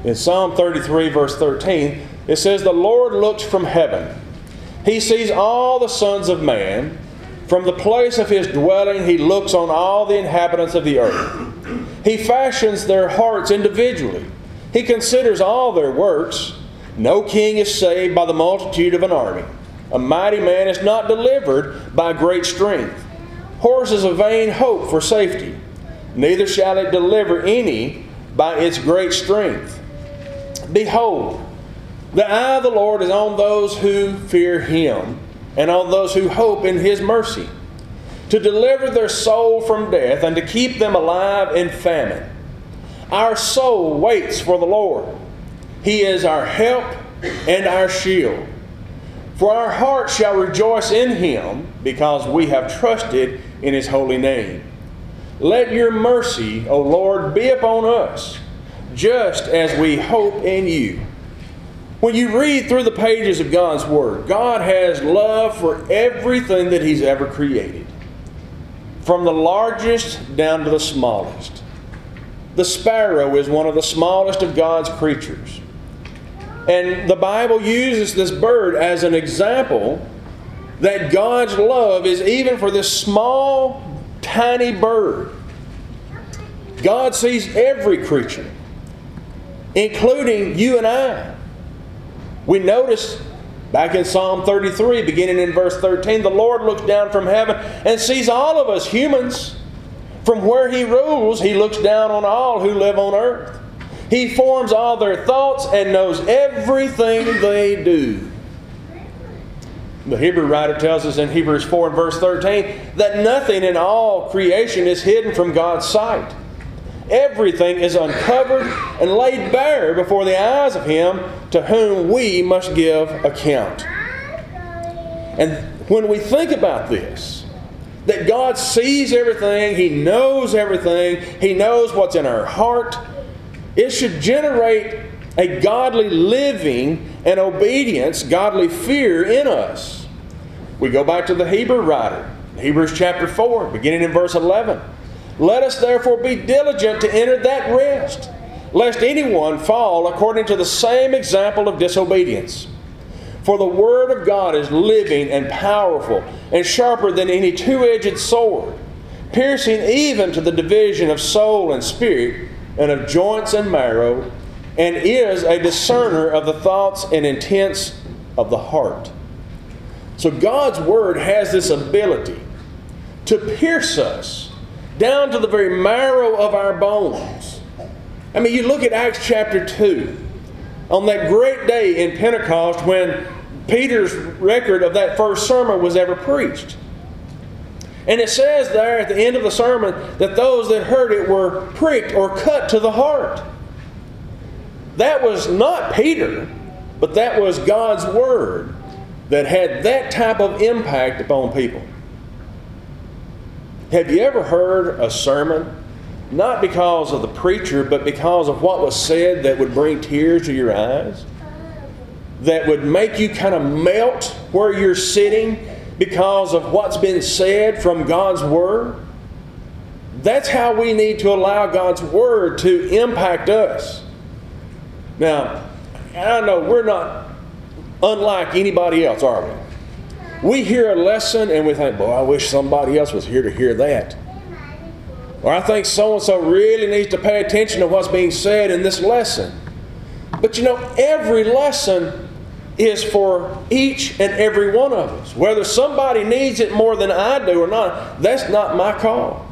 In Psalm 33, verse 13, it says, "The Lord looks from heaven. He sees all the sons of man. From the place of His dwelling, He looks on all the inhabitants of the earth. He fashions their hearts individually. He considers all their works. No king is saved by the multitude of an army. A mighty man is not delivered by great strength. Horse is a vain hope for safety. Neither shall it deliver any by its great strength. Behold, the eye of the Lord is on those who fear Him, and on those who hope in His mercy, to deliver their soul from death and to keep them alive in famine. Our soul waits for the Lord. He is our help and our shield. For our heart shall rejoice in Him, because we have trusted in His holy name. Let your mercy, O Lord, be upon us, just as we hope in you." When you read through the pages of God's Word, God has love for everything that He's ever created, from the largest down to the smallest. The sparrow is one of the smallest of God's creatures. And the Bible uses this bird as an example that God's love is even for this small, tiny bird. God sees every creature, including you and I. We notice back in Psalm 33, beginning in verse 13, the Lord looks down from heaven and sees all of us humans. From where He rules, He looks down on all who live on earth. He forms all their thoughts and knows everything they do. The Hebrew writer tells us in Hebrews 4 and verse 13 that nothing in all creation is hidden from God's sight. Everything is uncovered and laid bare before the eyes of Him to whom we must give account. And when we think about this, that God sees everything, He knows everything, He knows what's in our heart, it should generate a godly living and obedience, godly fear in us. We go back to the Hebrew writer, Hebrews chapter 4, beginning in verse 11. "Let us therefore be diligent to enter that rest, lest anyone fall according to the same example of disobedience. For the Word of God is living and powerful and sharper than any two-edged sword, piercing even to the division of soul and spirit and of joints and marrow, and is a discerner of the thoughts and intents of the heart." So God's Word has this ability to pierce us down to the very marrow of our bones. I mean, you look at Acts chapter 2. On that great day in Pentecost when Peter's record of that first sermon was ever preached. And it says there at the end of the sermon that those that heard it were pricked or cut to the heart. That was not Peter, but that was God's Word that had that type of impact upon people. Have you ever heard a sermon, not because of the preacher, but because of what was said, that would bring tears to your eyes? That would make you kind of melt where you're sitting because of what's been said from God's Word? That's how we need to allow God's Word to impact us. Now, I know we're not unlike anybody else, are we? We hear a lesson and we think, boy, I wish somebody else was here to hear that. Or I think so-and-so really needs to pay attention to what's being said in this lesson. But you know, every lesson is for each and every one of us. Whether somebody needs it more than I do or not, that's not my call.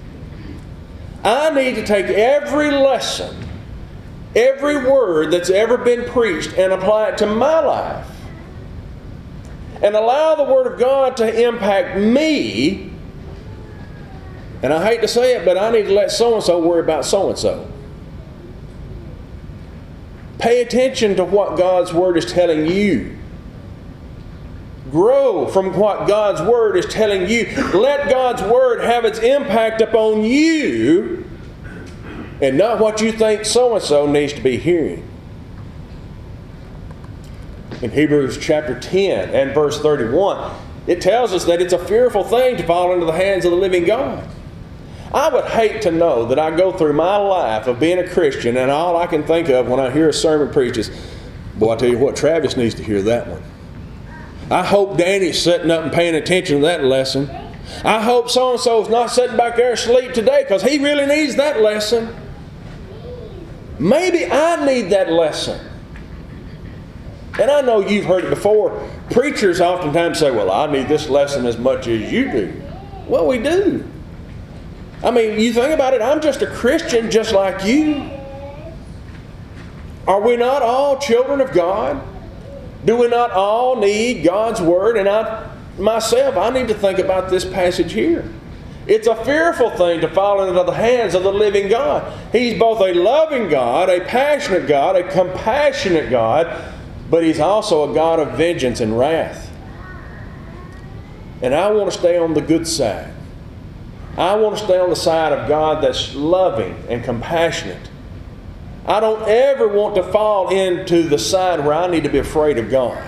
I need to take every lesson, every word that's ever been preached, and apply it to my life. And allow the Word of God to impact me. And I hate to say it, but I need to let so-and-so worry about so-and-so. Pay attention to what God's Word is telling you. Grow from what God's Word is telling you. Let God's Word have its impact upon you and not what you think so-and-so needs to be hearing. In Hebrews chapter 10 and verse 31, it tells us that it's a fearful thing to fall into the hands of the living God. I would hate to know that I go through my life of being a Christian and all I can think of when I hear a sermon preached is, boy, I tell you what, Travis needs to hear that one. I hope Danny's sitting up and paying attention to that lesson. I hope so-and-so's not sitting back there asleep today because he really needs that lesson. Maybe I need that lesson. And I know you've heard it before. Preachers oftentimes say, well, I need this lesson as much as you do. Well, we do. I mean, you think about it, I'm just a Christian just like you. Are we not all children of God? Do we not all need God's Word? And I need to think about this passage here. It's a fearful thing to fall into the hands of the living God. He's both a loving God, a passionate God, a compassionate God, but He's also a God of vengeance and wrath. And I want to stay on the good side. I want to stay on the side of God that's loving and compassionate. I don't ever want to fall into the side where I need to be afraid of God.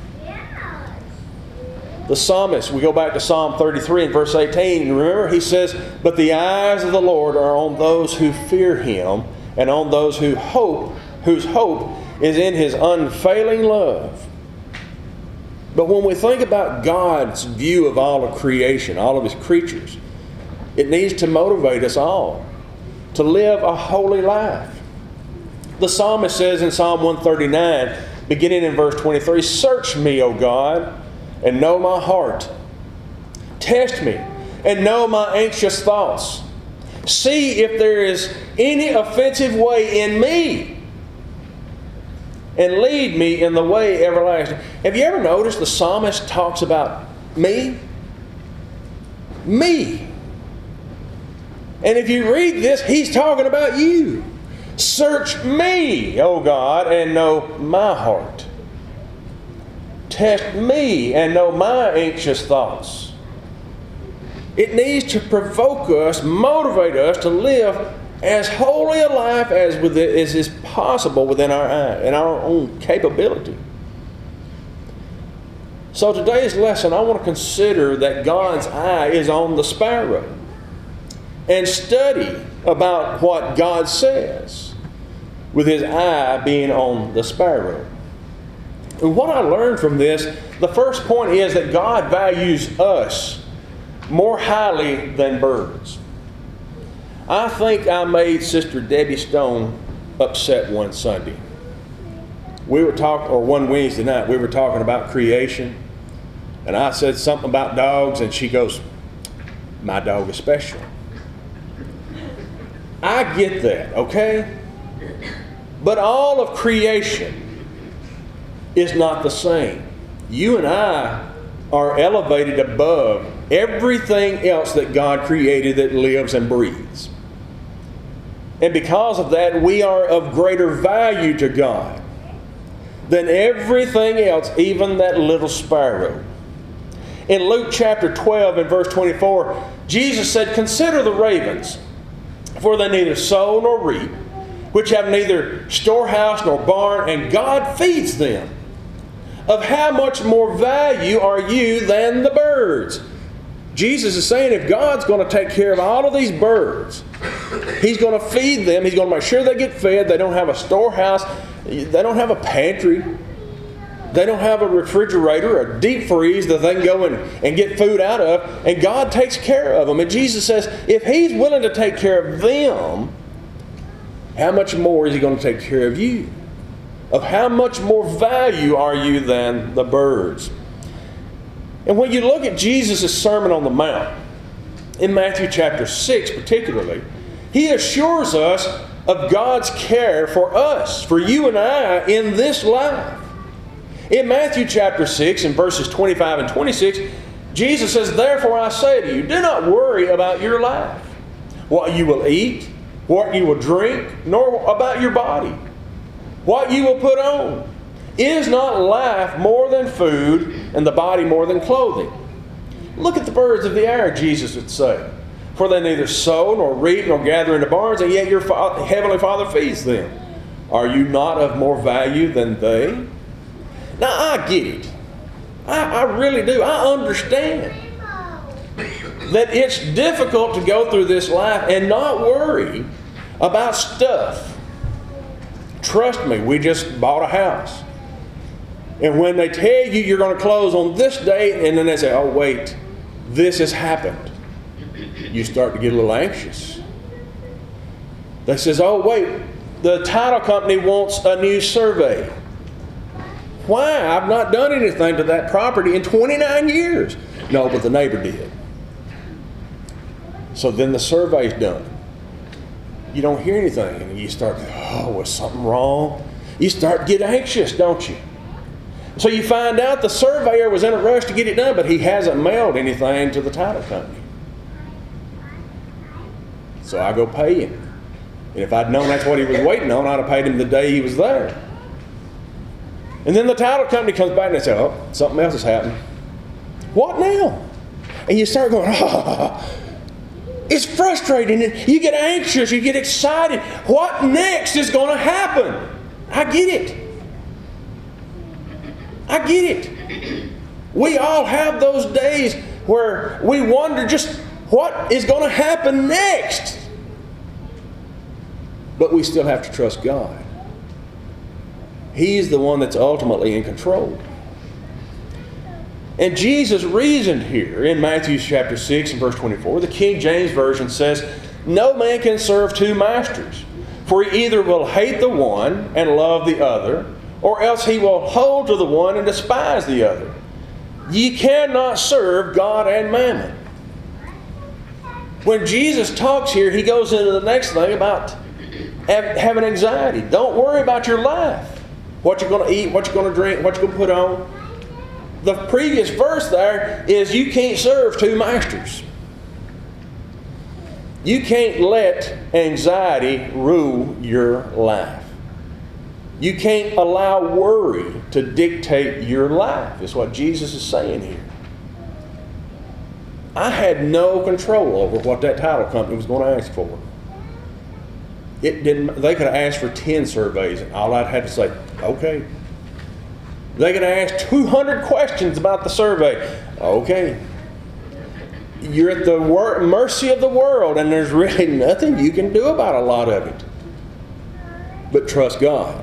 The psalmist, we go back to Psalm 33 and verse 18, and remember he says, but the eyes of the Lord are on those who fear Him and on those whose hope is in His unfailing love. But when we think about God's view of all of creation, all of His creatures, it needs to motivate us all to live a holy life. The psalmist says in Psalm 139, beginning in verse 23, search me, O God, and know my heart. Test me and know my anxious thoughts. See if there is any offensive way in me, and lead me in the way everlasting. Have you ever noticed the psalmist talks about me? Me. And if you read this, he's talking about you. Search me, O God, and know my heart. Test me and know my anxious thoughts. It needs to provoke us, motivate us to live as holy a life as is possible within our own capability. So today's lesson, I want to consider that God's eye is on the sparrow and study about what God says with His eye being on the sparrow. And what I learned from this, the first point is that God values us more highly than birds. I think I made Sister Debbie Stone upset one Sunday. One Wednesday night, we were talking about creation, and I said something about dogs, and she goes, my dog is special. I get that, okay? But all of creation is not the same. You and I are elevated above everything else that God created that lives and breathes. And because of that, we are of greater value to God than everything else, even that little sparrow. In Luke chapter 12 and verse 24, Jesus said, consider the ravens, for they neither sow nor reap, which have neither storehouse nor barn, and God feeds them. Of how much more value are you than the birds? Jesus is saying if God's going to take care of all of these birds, He's going to feed them. He's going to make sure they get fed. They don't have a storehouse. They don't have a pantry. They don't have a refrigerator or a deep freeze that they can go and get food out of. And God takes care of them. And Jesus says if He's willing to take care of them, how much more is He going to take care of you? Of how much more value are you than the birds? And when you look at Jesus' Sermon on the Mount, in Matthew chapter 6 particularly, He assures us of God's care for us, for you and I in this life. In Matthew chapter 6 and verses 25 and 26, Jesus says, therefore I say to you, do not worry about your life, what you will eat, what you will drink, nor about your body, what you will put on. Is not life more than food, and the body more than clothing? Look at the birds of the air, Jesus would say. For they neither sow, nor reap, nor gather into barns, and yet your heavenly Father feeds them. Are you not of more value than they? Now I get it. I really do. I understand. that it's difficult to go through this life and not worry about stuff. Trust me, we just bought a house. And when they tell you you're going to close on this date, and then they say, oh wait, this has happened, you start to get a little anxious. They says, oh wait, the title company wants a new survey. Why? I've not done anything to that property in 29 years. No, but the neighbor did. So then the survey's done. You don't hear anything, and you start, oh, was something wrong? You start to get anxious, don't you? So you find out the surveyor was in a rush to get it done, but he hasn't mailed anything to the title company. So I go pay him. And if I'd known that's what he was waiting on, I'd have paid him the day he was there. And then the title company comes back and they say, oh, something else has happened. What now? And you start going, oh, it's frustrating. And you get anxious, you get excited. What next is going to happen? I get it. I get it. We all have those days where we wonder just what is going to happen next. But we still have to trust God. He's the one that's ultimately in control. And Jesus reasoned here in Matthew chapter 6 and verse 24. The King James Version says, no man can serve two masters, for he either will hate the one and love the other, or else he will hold to the one and despise the other. Ye cannot serve God and mammon. When Jesus talks here, he goes into the next thing about having anxiety. Don't worry about your life. What you're going to eat, what you're going to drink, what you're going to put on. The previous verse there is you can't serve two masters. You can't let anxiety rule your life. You can't allow worry to dictate your life, is what Jesus is saying here. I had no control over what that title company was going to ask for. They could have asked for 10 surveys, and all I'd have to say, okay. They could have asked 200 questions about the survey. Okay. You're at the mercy of the world, and there's really nothing you can do about a lot of it. But trust God.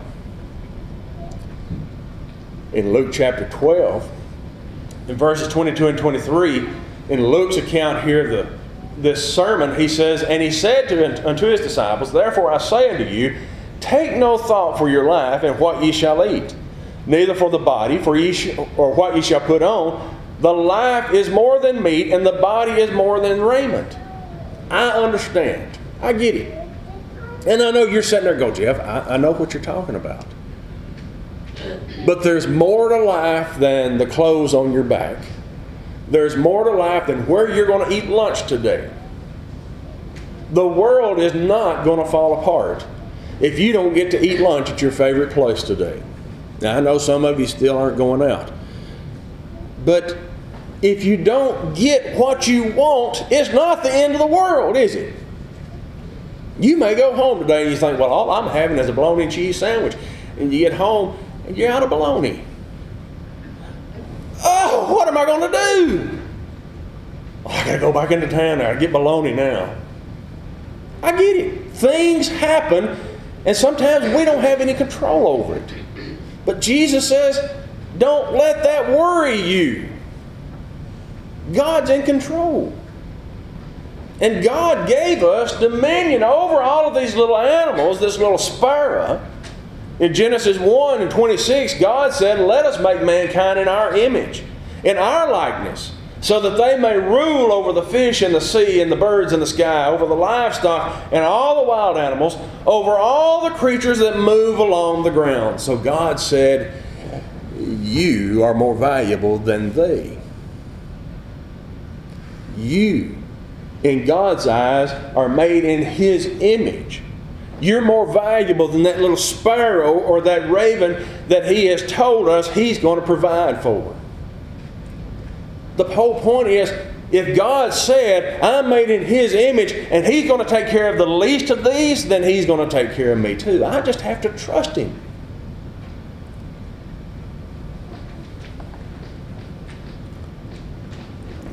In Luke chapter 12, in verses 22 and 23, in Luke's account here, this sermon, he says, and he said unto his disciples, therefore I say unto you, take no thought for your life and what ye shall eat, neither for the body, or what ye shall put on. The life is more than meat, and the body is more than raiment. I understand. I get it. And I know you're sitting there going, Jeff, I know what you're talking about. But there's more to life than the clothes on your back. There's more to life than where you're going to eat lunch today. The world is not going to fall apart if you don't get to eat lunch at your favorite place today. Now, I know some of you still aren't going out. But if you don't get what you want, it's not the end of the world, is it? You may go home today and you think, well, all I'm having is a bologna and cheese sandwich. And you get home and you're out of bologna. Oh, what am I going to do? Oh, I got to go back into town now. I get bologna now. I get it. Things happen, and sometimes we don't have any control over it. But Jesus says, don't let that worry you. God's in control. And God gave us dominion over all of these little animals, this little sparrow. In Genesis 1 and 26, God said, let us make mankind in our image, in our likeness, so that they may rule over the fish in the sea and the birds in the sky, over the livestock and all the wild animals, over all the creatures that move along the ground. So God said, you are more valuable than they. You, in God's eyes, are made in His image. You're more valuable than that little sparrow or that raven that He has told us He's going to provide for. The whole point is, if God said, I'm made in His image and He's going to take care of the least of these, then He's going to take care of me too. I just have to trust Him.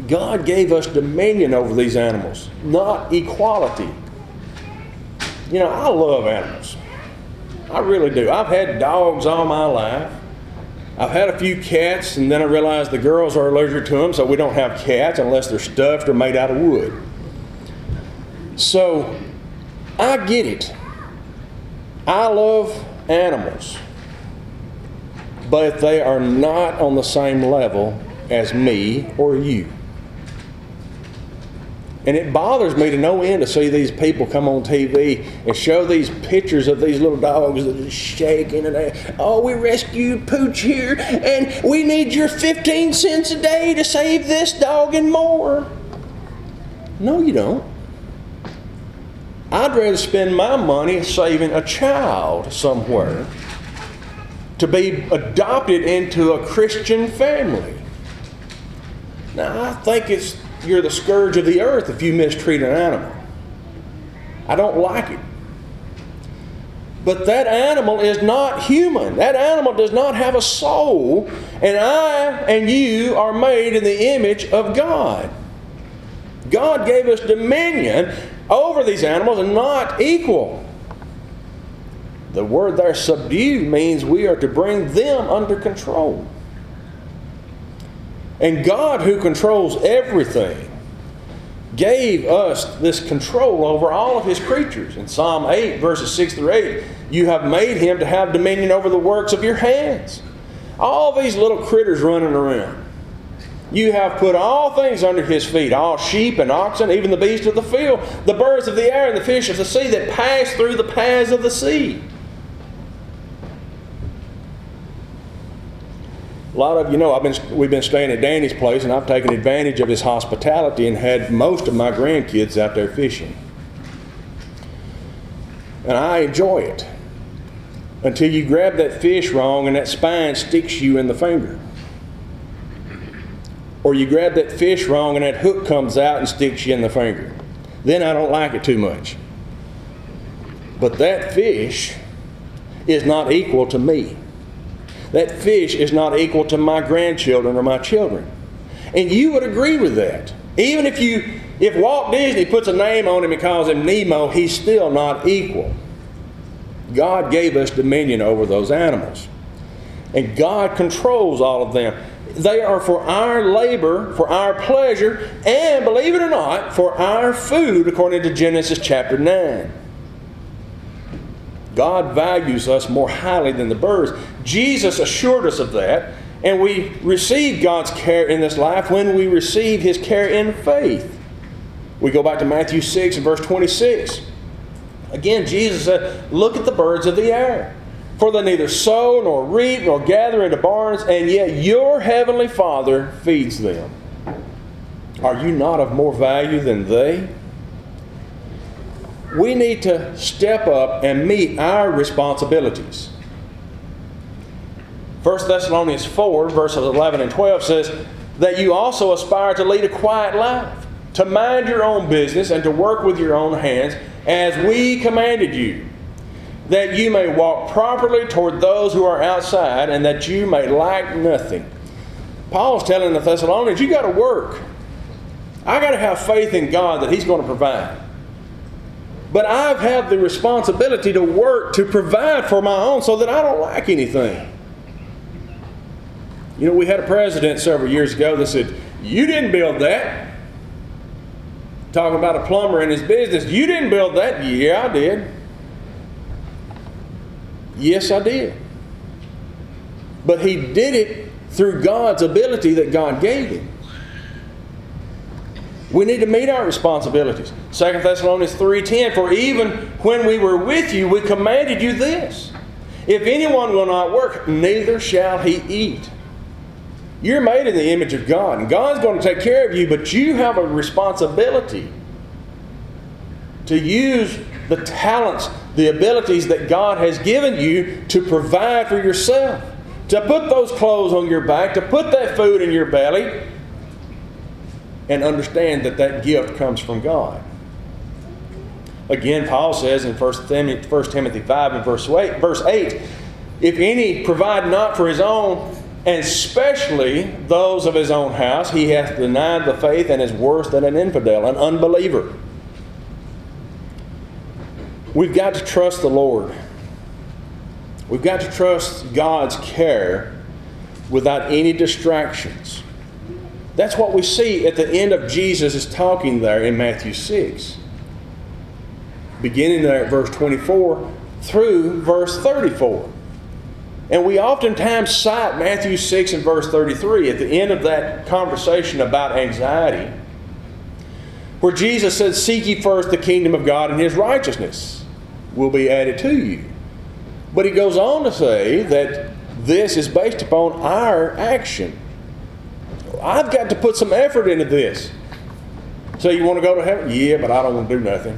God gave us dominion over these animals, not equality. You know, I love animals. I really do. I've had dogs all my life. I've had a few cats, and then I realized the girls are allergic to them, so we don't have cats unless they're stuffed or made out of wood. So, I get it. I love animals. But they are not on the same level as me or you. And it bothers me to no end to see these people come on TV and show these pictures of these little dogs that are shaking and oh, we rescued Pooch here and we need your 15 cents a day to save this dog and more. No, you don't. I'd rather spend my money saving a child somewhere to be adopted into a Christian family. Now, I think you're the scourge of the earth if you mistreat an animal. I don't like it. But that animal is not human. That animal does not have a soul. And I and you are made in the image of God. God gave us dominion over these animals and not equal. The word there, subdue, means we are to bring them under control. And God, who controls everything, gave us this control over all of His creatures. In Psalm 8, verses 6 through 8, you have made Him to have dominion over the works of your hands. All these little critters running around. You have put all things under His feet, all sheep and oxen, even the beasts of the field, the birds of the air and the fish of the sea that pass through the paths of the sea. A lot of you know we've been staying at Danny's place, and I've taken advantage of his hospitality and had most of my grandkids out there fishing. And I enjoy it until you grab that fish wrong and that spine sticks you in the finger. Or you grab that fish wrong and that hook comes out and sticks you in the finger. Then I don't like it too much. But that fish is not equal to me. That fish is not equal to my grandchildren or my children. And you would agree with that. Even if Walt Disney puts a name on him and calls him Nemo, he's still not equal. God gave us dominion over those animals. And God controls all of them. They are for our labor, for our pleasure, and, believe it or not, for our food, according to Genesis chapter 9. God values us more highly than the birds. Jesus assured us of that, and we receive God's care in this life when we receive His care in faith. We go back to Matthew 6 and verse 26. Again, Jesus said, look at the birds of the air, for they neither sow nor reap nor gather into barns, and yet your heavenly Father feeds them. Are you not of more value than they? We need to step up and meet our responsibilities. 1 Thessalonians 4, verses 11 and 12 says that you also aspire to lead a quiet life, to mind your own business and to work with your own hands, as we commanded you, that you may walk properly toward those who are outside, and that you may lack nothing. Paul's telling the Thessalonians, you got to work. I got to have faith in God that He's going to provide. But I've had the responsibility to work to provide for my own so that I don't lack anything. You know, we had a president several years ago that said, you didn't build that. Talking about a plumber and his business. You didn't build that. Yeah, I did. Yes, I did. But he did it through God's ability that God gave him. We need to meet our responsibilities. 2 Thessalonians 3:10, for even when we were with you, we commanded you this. If anyone will not work, neither shall he eat. You're made in the image of God, and God's going to take care of you, but you have a responsibility to use the talents, the abilities that God has given you to provide for yourself, to put those clothes on your back, to put that food in your belly, and understand that that gift comes from God. Again, Paul says in 1 Timothy 5 and verse 8, if any provide not for his own, and especially those of his own house, he hath denied the faith and is worse than an infidel, an unbeliever. We've got to trust the Lord. We've got to trust God's care without any distractions. That's what we see at the end of Jesus' talking there in Matthew 6. Beginning there at verse 24 through verse 34. And we oftentimes cite Matthew 6 and verse 33 at the end of that conversation about anxiety, where Jesus said, "Seek ye first the kingdom of God and His righteousness will be added to you." But He goes on to say that this is based upon our action. I've got to put some effort into this. So you want to go to heaven? Yeah, but I don't want to do nothing.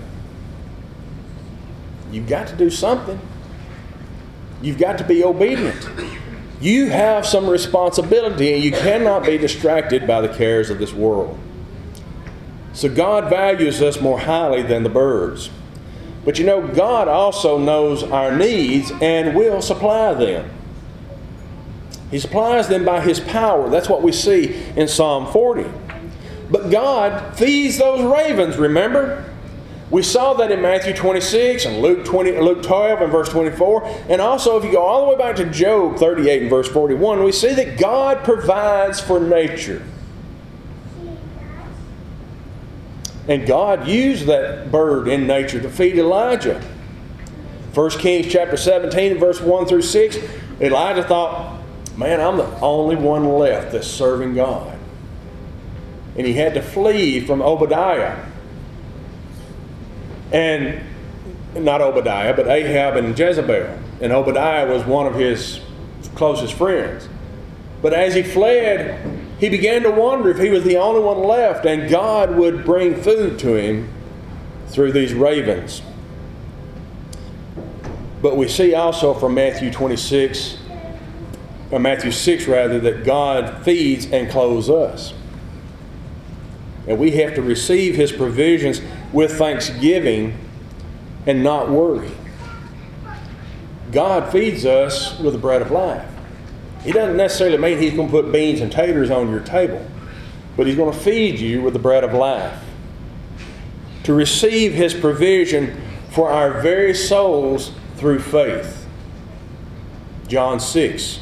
You've got to do something. You've got to be obedient. You have some responsibility, and you cannot be distracted by the cares of this world. So God values us more highly than the birds. But you know, God also knows our needs and will supply them. He supplies them by His power. That's what we see in Psalm 40. But God feeds those ravens, remember? We saw that in Matthew 26 and Luke 12 and verse 24. And also if you go all the way back to Job 38 and verse 41, we see that God provides for nature. And God used that bird in nature to feed Elijah. 1 Kings chapter 17 and verse 1 through 6, Elijah thought, man, I'm the only one left that's serving God. And he had to flee from Obadiah. And not Obadiah, but Ahab and Jezebel. And Obadiah was one of his closest friends. But as he fled, he began to wonder if he was the only one left, and God would bring food to him through these ravens. But we see also from Matthew 6 that God feeds and clothes us. And we have to receive His provisions with thanksgiving and not worry. God feeds us with the bread of life. He doesn't necessarily mean He's going to put beans and taters on your table, but He's going to feed you with the bread of life. To receive His provision for our very souls through faith. John 6.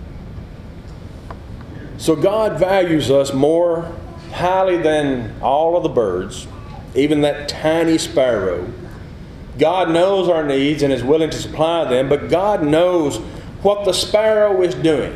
So God values us more highly than all of the birds, even that tiny sparrow. God knows our needs and is willing to supply them, but God knows what the sparrow is doing.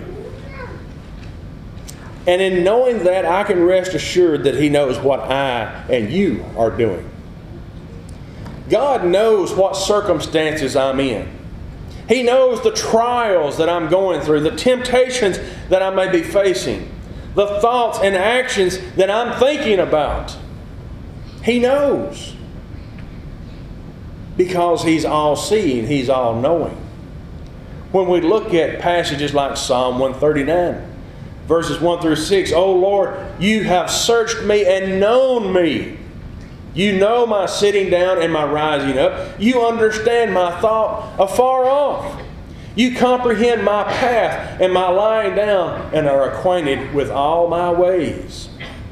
And in knowing that, I can rest assured that He knows what I and you are doing. God knows what circumstances I'm in. He knows the trials that I'm going through, the temptations that I may be facing, the thoughts and actions that I'm thinking about. He knows. Because He's all-seeing, He's all-knowing. When we look at passages like Psalm 139, verses 1 through 6, "O Lord, you have searched me and known me. You know my sitting down and my rising up. You understand my thought afar off. You comprehend my path and my lying down and are acquainted with all my ways.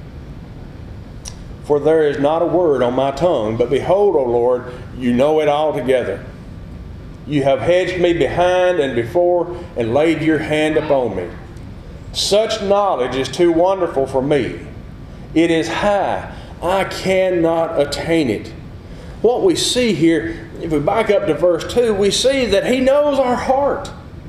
For there is not a word on my tongue, but behold, O Lord, you know it altogether. You have hedged me behind and before and laid your hand upon me. Such knowledge is too wonderful for me. It is high. I cannot attain it." What we see here, if we back up to verse 2, we see that He knows our heart.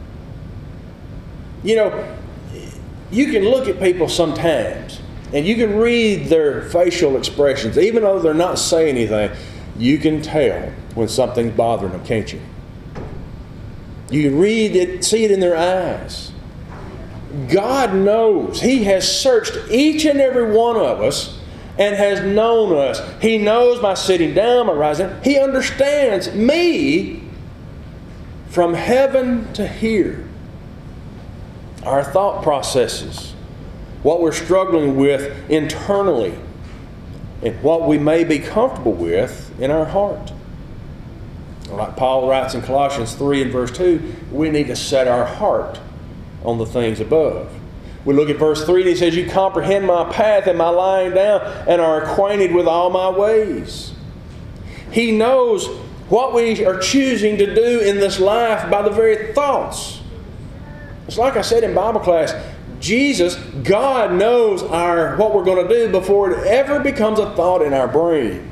You know, you can look at people sometimes and you can read their facial expressions. Even though they're not saying anything, you can tell when something's bothering them, can't you? You can read it, see it in their eyes. God knows. He has searched each and every one of us and has known us. He knows my sitting down, my rising. He understands me from heaven to here. Our thought processes, what we're struggling with internally, and what we may be comfortable with in our heart. Like Paul writes in Colossians 3 and verse 2, we need to set our heart on the things above. We look at verse 3 and he says, you comprehend my path and my lying down and are acquainted with all my ways. He knows what we are choosing to do in this life by the very thoughts. It's like I said in Bible class, Jesus, God knows what we're going to do before it ever becomes a thought in our brain.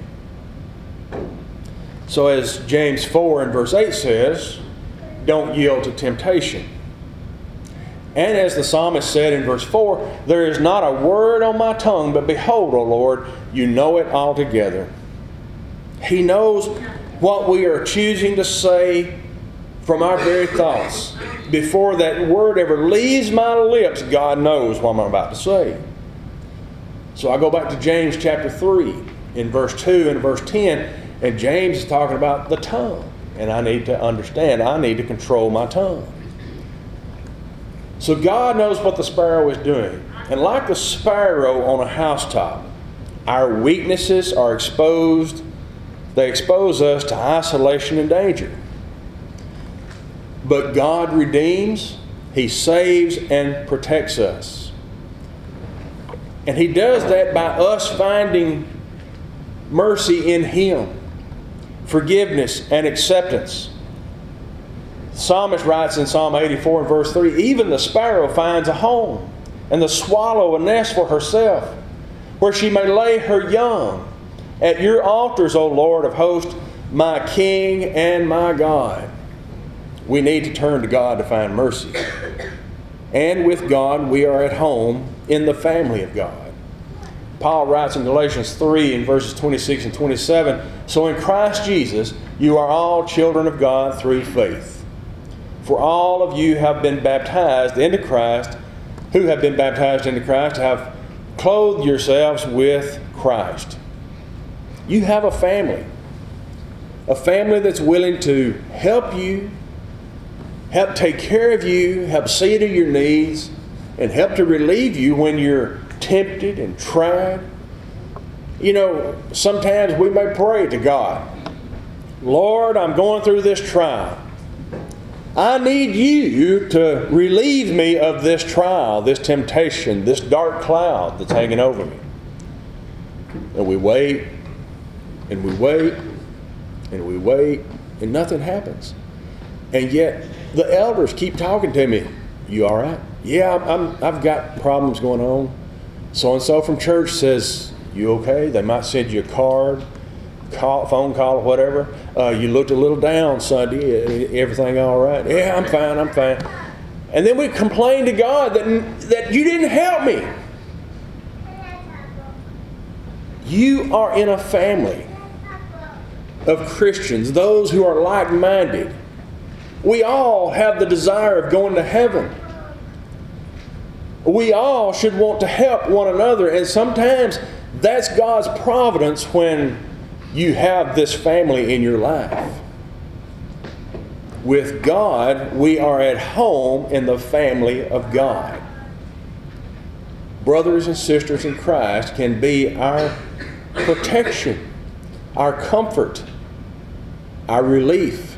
So as James 4 and verse 8 says, don't yield to temptation. And as the psalmist said in verse 4, there is not a word on my tongue, but behold, O Lord, you know it altogether. He knows what we are choosing to say from our very thoughts. Before that word ever leaves my lips, God knows what I'm about to say. So I go back to James chapter 3 in verse 2 and verse 10, and James is talking about the tongue. And I need to understand, I need to control my tongue. So God knows what the sparrow is doing. And like the sparrow on a housetop, our weaknesses are exposed. They expose us to isolation and danger. But God redeems, He saves and protects us. And He does that by us finding mercy in Him, forgiveness and acceptance. The psalmist writes in Psalm 84 and verse 3, even the sparrow finds a home, and the swallow a nest for herself, where she may lay her young. At your altars, O Lord of hosts, my King and my God. We need to turn to God to find mercy. And with God, we are at home in the family of God. Paul writes in Galatians 3 in verses 26 and 27, so in Christ Jesus, you are all children of God through faith. For all of you have been baptized into Christ, who have been baptized into Christ, have clothed yourselves with Christ. You have a family that's willing to help you, help take care of you, help see to your needs, and help to relieve you when you're tempted and tried. You know, sometimes we may pray to God, Lord, I'm going through this trial. I need you to relieve me of this trial, this temptation, this dark cloud that's hanging over me. And we wait, and we wait, and we wait, and nothing happens. And yet, the elders keep talking to me. You all right? Yeah, I've got problems going on. So-and-so from church says, you okay? They might send you a card, phone call, or whatever. You looked a little down Sunday. Everything all right? Yeah, I'm fine. And then we complain to God that you didn't help me. You are in a family of Christians, those who are like-minded. We all have the desire of going to heaven. We all should want to help one another, and sometimes that's God's providence when you have this family in your life. With God, we are at home in the family of God. Brothers and sisters in Christ can be our protection, our comfort, our relief.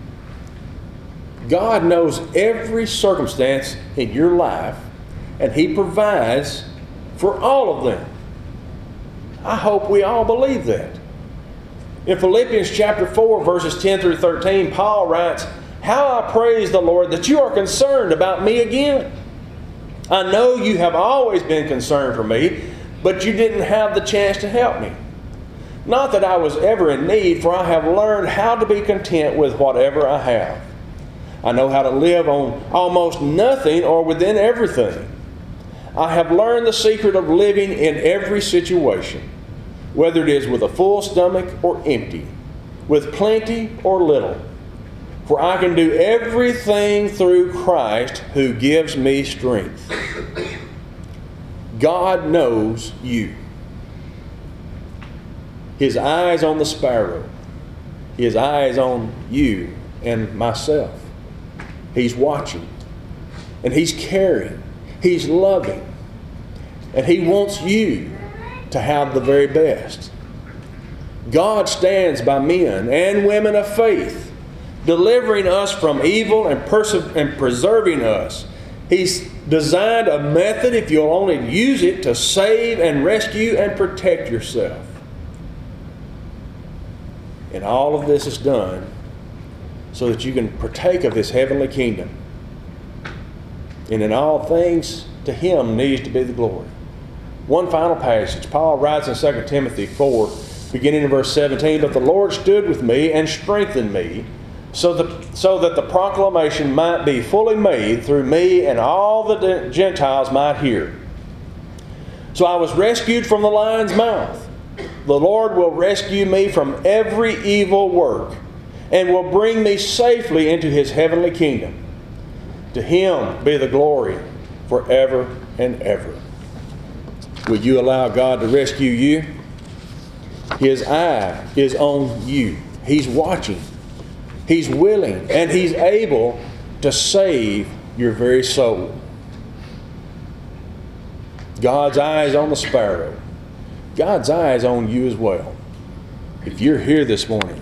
God knows every circumstance in your life, and He provides for all of them. I hope we all believe that. In Philippians chapter 4, verses 10 through 13, Paul writes, how I praise the Lord that you are concerned about me again. I know you have always been concerned for me, but you didn't have the chance to help me. Not that I was ever in need, for I have learned how to be content with whatever I have. I know how to live on almost nothing or within everything. I have learned the secret of living in every situation, whether it is with a full stomach or empty, with plenty or little. For I can do everything through Christ who gives me strength. God knows you. His eyes on the sparrow. His eyes on you and myself. He's watching. And He's caring. He's loving. And He wants you to have the very best. God stands by men and women of faith, delivering us from evil and preserving us. He's designed a method, if you'll only use it, to save and rescue and protect yourself. And all of this is done so that you can partake of His heavenly kingdom. And in all things, to Him needs to be the glory. One final passage. Paul writes in 2 Timothy 4, beginning in verse 17, "But the Lord stood with me and strengthened me, so that the proclamation might be fully made through me, and all the Gentiles might hear. So I was rescued from the lion's mouth. The Lord will rescue me from every evil work, and will bring me safely into His heavenly kingdom. To Him be the glory forever and ever." Will you allow God to rescue you? His eye is on you. He's watching. He's willing and He's able to save your very soul. God's eye is on the sparrow. God's eye is on you as well. If you're here this morning